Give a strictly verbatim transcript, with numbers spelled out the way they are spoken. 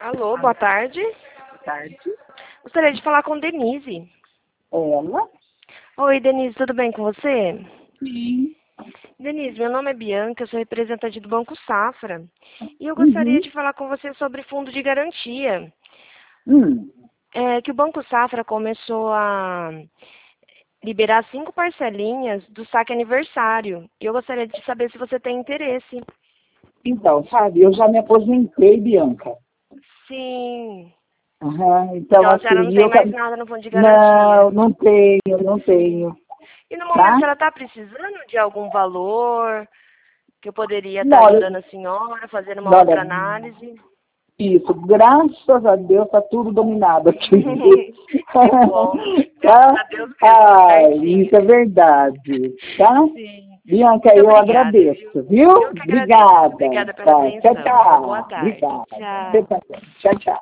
Alô, boa tarde. Tarde. Gostaria de falar com Denise. Ela? Oi, Denise, tudo bem com você? Sim. Denise, meu nome é Bianca, eu sou representante do Banco Safra. E eu gostaria Uhum. de falar com você sobre fundo de garantia. Hum. É que o Banco Safra começou a liberar cinco parcelinhas do saque aniversário. E eu gostaria de saber se você tem interesse. Então, sabe, eu já me aposentei, Bianca. Sim. Aham, então, Então a senhora não assim, tem eu... mais nada no fundo de Não, garantia. não tenho, não Sim. tenho, E no momento a tá? senhora está precisando de algum valor que eu poderia estar Não, olha, ajudando a senhora, fazendo uma outra olha, análise? isso, graças a Deus tá tudo dominado aqui. Que bom. Graças Tá? a Deus mesmo, tá Ai, certinho. isso é verdade, tá? Sim. Bianca, Muito eu obrigada, viu? agradeço, viu? Eu que agradeço. Obrigada. Obrigada pela Tá, tchau, atenção. Uma boa tchau. tarde. Obrigada. Você Tchau. também. Tchau, tchau.